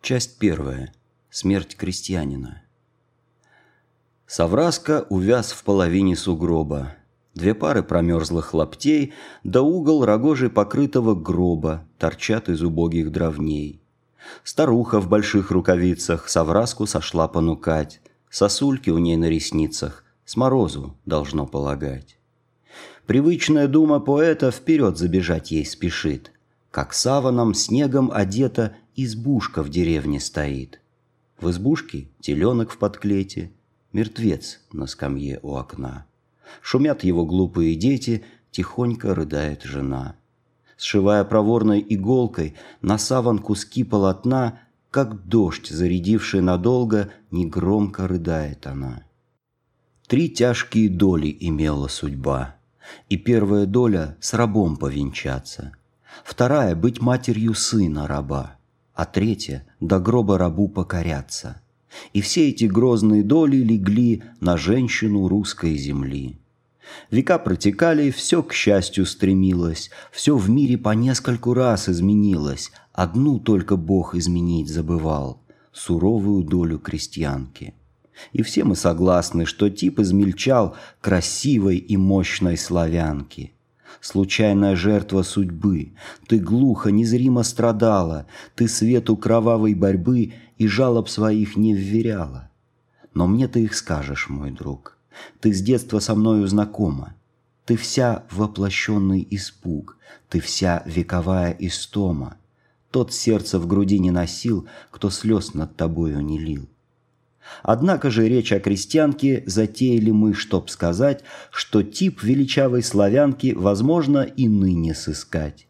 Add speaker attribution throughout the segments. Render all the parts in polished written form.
Speaker 1: Часть первая. Смерть крестьянина. Савраска увяз в половине сугроба. Две пары промерзлых лаптей, да угол рогожей покрытого гроба торчат из убогих дровней. Старуха в больших рукавицах Савраску сошла понукать. Сосульки у ней на ресницах, с морозу должно полагать. Привычная дума поэта вперед забежать ей спешит. Как саваном, снегом одета, избушка в деревне стоит. В избушке теленок в подклете, мертвец на скамье у окна. Шумят его глупые дети, тихонько рыдает жена. Сшивая проворной иголкой на саван куски полотна, как дождь, зарядивший надолго, негромко рыдает она. 3 тяжкие доли имела судьба, и первая доля с рабом повенчаться, вторая — быть матерью сына раба, а третья — до гроба рабу покоряться. И все эти грозные доли легли на женщину русской земли. Века протекали, все к счастью стремилось, все в мире по нескольку раз изменилось, одну только Бог изменить забывал — суровую долю крестьянки. И все мы согласны, что тип измельчал красивой и мощной славянки. Случайная жертва судьбы, ты глухо, незримо страдала, ты свету кровавой борьбы и жалоб своих не вверяла. Но мне ты их скажешь, мой друг, ты с детства со мною знакома, ты вся воплощенный испуг, ты вся вековая истома, тот сердце в груди не носил, кто слез над тобою не лил. Однако же речь о крестьянке затеяли мы, чтоб сказать, что тип величавой славянки возможно и ныне сыскать.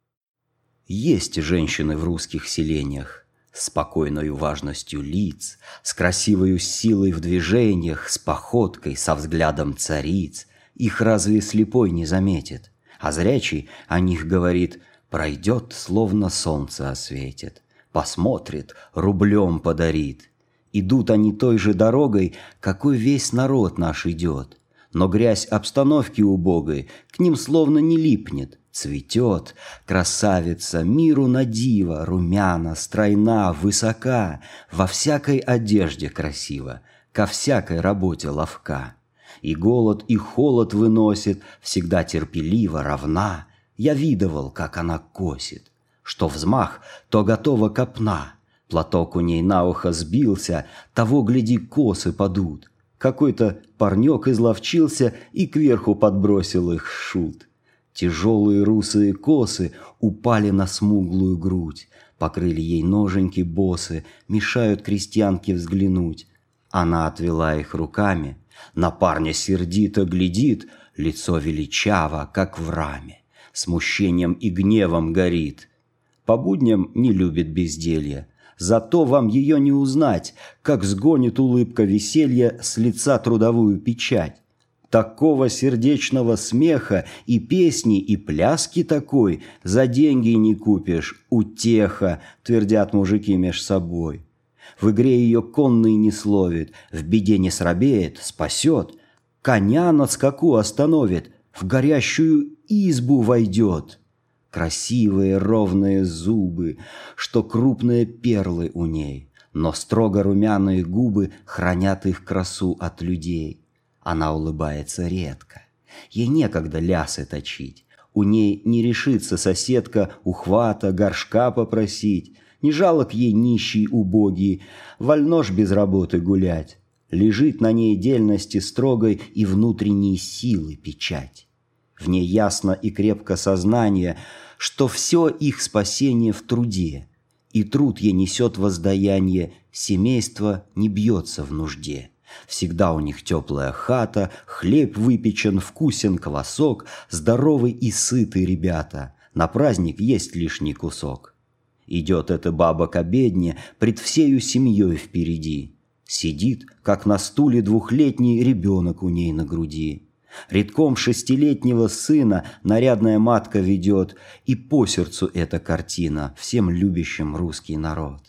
Speaker 1: Есть женщины в русских селениях, с спокойною важностью лиц, с красивою силой в движениях, с походкой, со взглядом цариц. Их разве слепой не заметит? А зрячий о них говорит: пройдет, словно солнце осветит, посмотрит, рублем подарит. Идут они той же дорогой, какой весь народ наш идет. Но грязь обстановки убогой к ним словно не липнет, цветет. Красавица, миру на диво, румяна, стройна, высока, во всякой одежде красиво, ко всякой работе ловка. И голод, и холод выносит, всегда терпеливо, равна. Я видывал, как она косит, что взмах, то готова копна. Платок у ней на ухо сбился, того, гляди, косы падут. Какой-то парнек изловчился и кверху подбросил их шут. Тяжелые русые косы упали на смуглую грудь, покрыли ей ноженьки босы, мешают крестьянке взглянуть. Она отвела их руками, на парня сердито глядит, лицо величаво, как в раме, смущением и гневом горит. По будням не любит безделья, зато вам ее не узнать, как сгонит улыбка веселья с лица трудовую печать. Такого сердечного смеха и песни, и пляски такой за деньги не купишь, утеха, твердят мужики меж собой. В игре ее конный не словит, в беде не срабеет, спасет, коня на скаку остановит, в горящую избу войдет. Красивые ровные зубы, что крупные перлы у ней, но строго румяные губы хранят их красу от людей. Она улыбается редко, ей некогда лясы точить, у ней не решится соседка ухвата, горшка попросить, не жалок ей нищий убогий, вольно ж без работы гулять. Лежит на ней дельности строгой и внутренней силы печать. В ней ясно и крепко сознание, что все их спасение в труде, и труд ей несет воздаяние, семейство не бьется в нужде. Всегда у них теплая хата, хлеб выпечен, вкусен квасок, здоровый и сытый ребята, на праздник есть лишний кусок. Идет эта баба к обедне пред всею семьей впереди, сидит, как на стуле двухлетний ребенок у ней на груди. Редком 6-летнего сына нарядная матка ведет, и по сердцу эта картина всем любящим русский народ.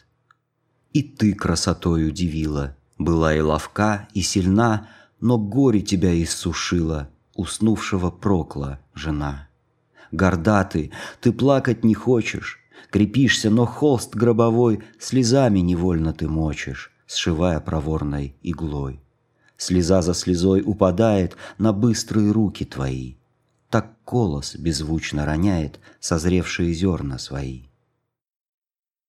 Speaker 1: И ты красотой удивила, была и ловка, и сильна, но горе тебя иссушила, уснувшего прокла жена. Горда ты плакать не хочешь, Крепишься, но холст гробовой слезами невольно ты мочишь, сшивая проворной иглой. Слеза за слезой упадает на быстрые руки твои. Так колос беззвучно роняет созревшие зерна свои.